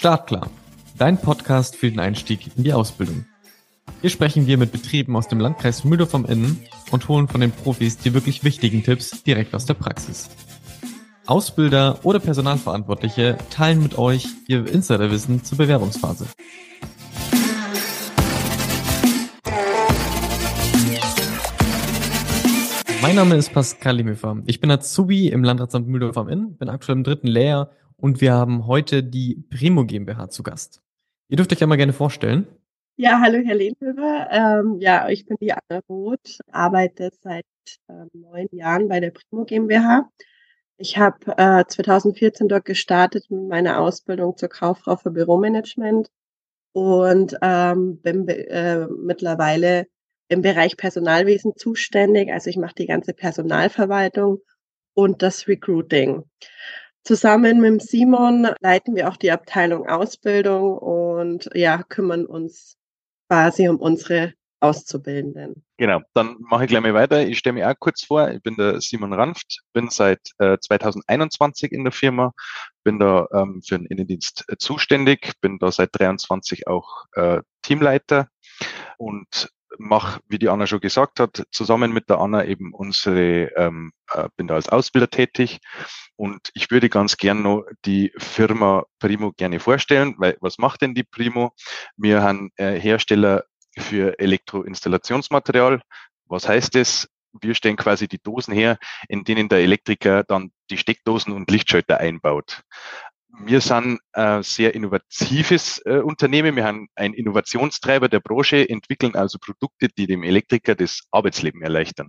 Startklar, dein Podcast für den Einstieg in die Ausbildung. Hier sprechen wir mit Betrieben aus dem Landkreis Mühldorf am Inn und holen von den Profis die wirklich wichtigen Tipps direkt aus der Praxis. Ausbilder oder Personalverantwortliche teilen mit euch ihr Insiderwissen zur Bewerbungsphase. Mein Name ist Pascal Limöfer. Ich bin Azubi im Landratsamt Mühldorf am Inn, bin aktuell im 3. Lehrjahr und wir haben heute die Primo GmbH zu Gast. Ihr dürft euch einmal gerne vorstellen. Ja, hallo Herr Lehnhöfer. Ich bin die Anna Roth, arbeite seit 9 Jahren bei der Primo GmbH. Ich habe 2014 dort gestartet mit meiner Ausbildung zur Kauffrau für Büromanagement und bin mittlerweile im Bereich Personalwesen zuständig. Also ich mache die ganze Personalverwaltung und das Recruiting. Zusammen mit dem Simon leiten wir auch die Abteilung Ausbildung und kümmern uns quasi um unsere Auszubildenden. Genau, dann mache ich gleich mal weiter. Ich stelle mich auch kurz vor. Ich bin der Simon Ranft, bin seit 2021 in der Firma, bin da für den Innendienst zuständig, bin da seit 23 auch Teamleiter und mache, wie die Anna schon gesagt hat, zusammen mit der Anna eben bin da als Ausbilder tätig und ich würde ganz gern noch die Firma Primo gerne vorstellen, weil was macht denn die Primo? Wir haben Hersteller für Elektroinstallationsmaterial. Was heißt das? Wir stellen quasi die Dosen her, in denen der Elektriker dann die Steckdosen und Lichtschalter einbaut. Wir sind ein sehr innovatives Unternehmen. Wir haben einen Innovationstreiber der Branche, entwickeln also Produkte, die dem Elektriker das Arbeitsleben erleichtern.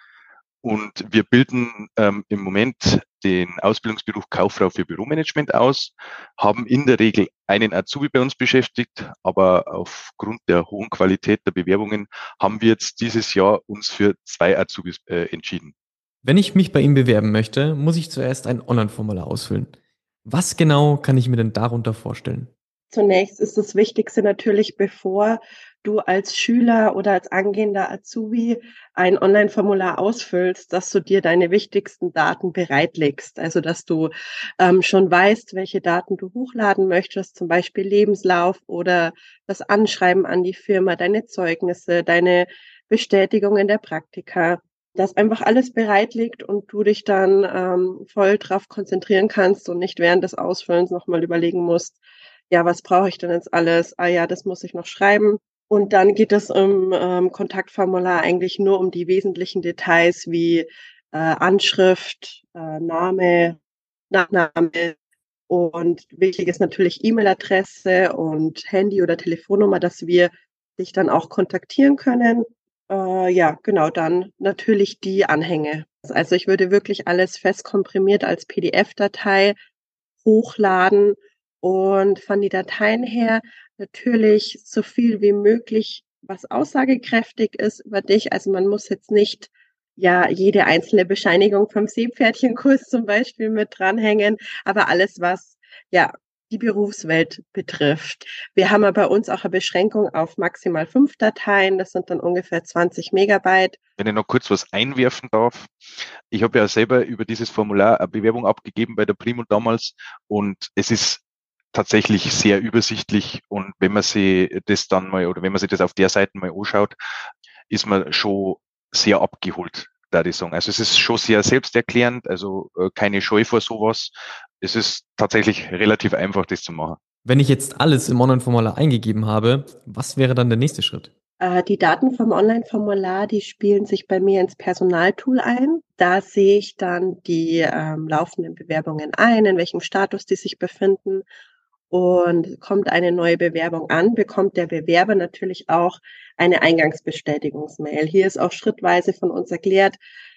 Und wir bilden im Moment den Ausbildungsberuf Kauffrau für Büromanagement aus, haben in der Regel einen Azubi bei uns beschäftigt, aber aufgrund der hohen Qualität der Bewerbungen haben wir jetzt dieses Jahr uns für 2 Azubis entschieden. Wenn ich mich bei Ihnen bewerben möchte, muss ich zuerst ein Online-Formular ausfüllen. Was genau kann ich mir denn darunter vorstellen? Zunächst ist das Wichtigste natürlich, bevor du als Schüler oder als angehender Azubi ein Online-Formular ausfüllst, dass du dir deine wichtigsten Daten bereitlegst. Also, dass du schon weißt, welche Daten du hochladen möchtest, zum Beispiel Lebenslauf oder das Anschreiben an die Firma, deine Zeugnisse, deine Bestätigungen der Praktika. Dass einfach alles bereit liegt und du dich dann voll drauf konzentrieren kannst und nicht während des Ausfüllens nochmal überlegen musst, ja, was brauche ich denn jetzt alles? Ah ja, das muss ich noch schreiben. Und dann geht es im Kontaktformular eigentlich nur um die wesentlichen Details wie Anschrift, Name, Nachname und wichtig ist natürlich E-Mail-Adresse und Handy oder Telefonnummer, dass wir dich dann auch kontaktieren können. Genau, dann natürlich die Anhänge. Also ich würde wirklich alles fest komprimiert als PDF-Datei hochladen und von den Dateien her natürlich so viel wie möglich, was aussagekräftig ist über dich. Also man muss jetzt nicht jede einzelne Bescheinigung vom Seepferdchenkurs zum Beispiel mit dranhängen, aber alles, was die Berufswelt betrifft. Wir haben aber bei uns auch eine Beschränkung auf maximal 5 Dateien. Das sind dann ungefähr 20 Megabyte. Wenn ich noch kurz was einwerfen darf. Ich habe ja selber über dieses Formular eine Bewerbung abgegeben bei der Primo damals und es ist tatsächlich sehr übersichtlich und wenn man sich das dann mal oder wenn man sich das auf der Seite mal anschaut, ist man schon sehr abgeholt, da ich sagen. Also es ist schon sehr selbsterklärend, also keine Scheu vor sowas. Es ist tatsächlich relativ einfach, das zu machen. Wenn ich jetzt alles im Online-Formular eingegeben habe, was wäre dann der nächste Schritt? Die Daten vom Online-Formular, die spielen sich bei mir ins Personaltool ein. Da sehe ich dann die laufenden Bewerbungen ein, in welchem Status die sich befinden. Und kommt eine neue Bewerbung an, bekommt der Bewerber natürlich auch eine Eingangsbestätigungsmail. Hier ist auch schrittweise von uns erklärt,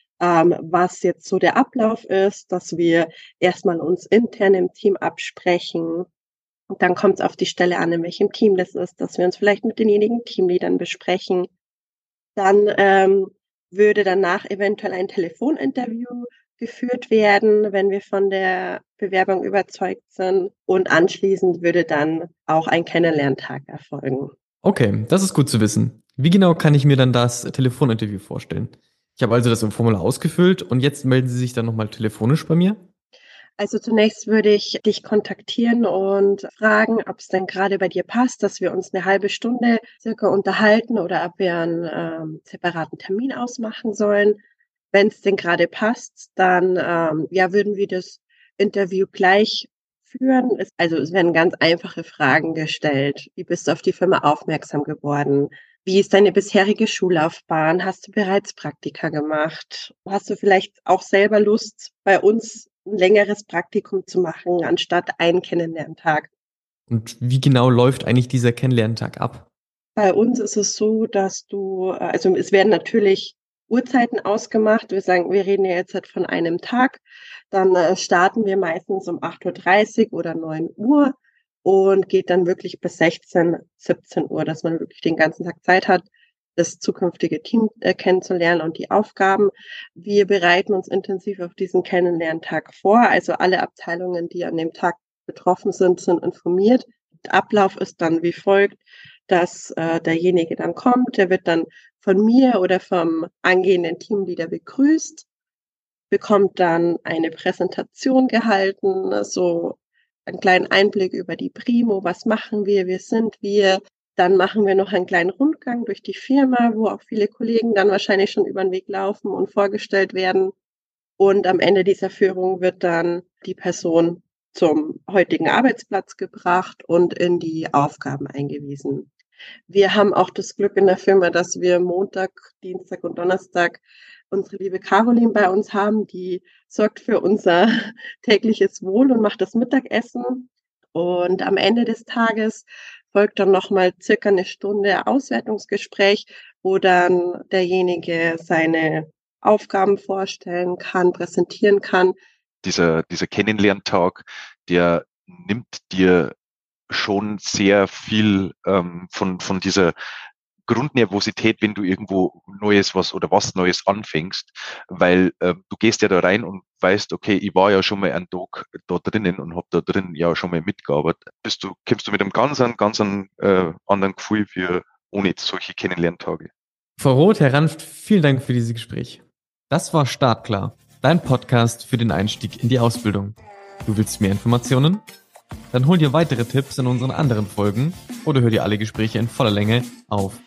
was jetzt so der Ablauf ist, dass wir erstmal uns intern im Team absprechen. Und dann kommt es auf die Stelle an, in welchem Team das ist, dass wir uns vielleicht mit denjenigen Teamleadern besprechen. Dann würde danach eventuell ein Telefoninterview geführt werden, wenn wir von der Bewerbung überzeugt sind. Und anschließend würde dann auch ein Kennenlerntag erfolgen. Okay, das ist gut zu wissen. Wie genau kann ich mir dann das Telefoninterview vorstellen? Ich habe also das im Formular ausgefüllt und jetzt melden Sie sich dann nochmal telefonisch bei mir? Also zunächst würde ich dich kontaktieren und fragen, ob es denn gerade bei dir passt, dass wir uns eine halbe Stunde circa unterhalten oder ob wir einen separaten Termin ausmachen sollen. Wenn es denn gerade passt, dann würden wir das Interview gleich führen. Es werden ganz einfache Fragen gestellt. Wie bist du auf die Firma aufmerksam geworden? Wie ist deine bisherige Schullaufbahn? Hast du bereits Praktika gemacht? Hast du vielleicht auch selber Lust, bei uns ein längeres Praktikum zu machen, anstatt einen Kennenlerntag? Und wie genau läuft eigentlich dieser Kennenlerntag ab? Bei uns ist es so, dass es werden natürlich Uhrzeiten ausgemacht. Wir reden ja jetzt halt von einem Tag. Dann starten wir meistens um 8:30 Uhr oder 9 Uhr und geht dann wirklich bis 16, 17 Uhr, dass man wirklich den ganzen Tag Zeit hat, das zukünftige Team kennenzulernen und die Aufgaben. Wir bereiten uns intensiv auf diesen Kennenlerntag vor. Also alle Abteilungen, die an dem Tag betroffen sind informiert. Der Ablauf ist dann wie folgt, dass derjenige dann kommt, der wird dann von mir oder vom angehenden Teamleader begrüßt, bekommt dann eine Präsentation gehalten, so einen kleinen Einblick über die Primo, was machen wir, wer sind wir. Dann machen wir noch einen kleinen Rundgang durch die Firma, wo auch viele Kollegen dann wahrscheinlich schon über den Weg laufen und vorgestellt werden. Und am Ende dieser Führung wird dann die Person zum heutigen Arbeitsplatz gebracht und in die Aufgaben eingewiesen. Wir haben auch das Glück in der Firma, dass wir Montag, Dienstag und Donnerstag unsere liebe Caroline bei uns haben, die sorgt für unser tägliches Wohl und macht das Mittagessen. Und am Ende des Tages folgt dann nochmal circa eine Stunde Auswertungsgespräch, wo dann derjenige seine Aufgaben vorstellen kann, präsentieren kann. Dieser Kennenlerntag, der nimmt dir schon sehr viel von dieser Grundnervosität, wenn du irgendwo was Neues anfängst, weil du gehst ja da rein und weißt, okay, ich war ja schon mal einen Tag da drinnen und habe da drin ja schon mal mitgearbeitet. Kommst du mit einem ganz anderen Gefühl wie ohne solche Kennenlerntage. Frau Roth, Herr Ranft, vielen Dank für dieses Gespräch. Das war Startklar, dein Podcast für den Einstieg in die Ausbildung. Du willst mehr Informationen? Dann hol dir weitere Tipps in unseren anderen Folgen oder hör dir alle Gespräche in voller Länge auf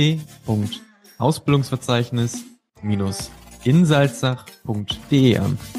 www.ausbildungsverzeichnis-insalzach.de an.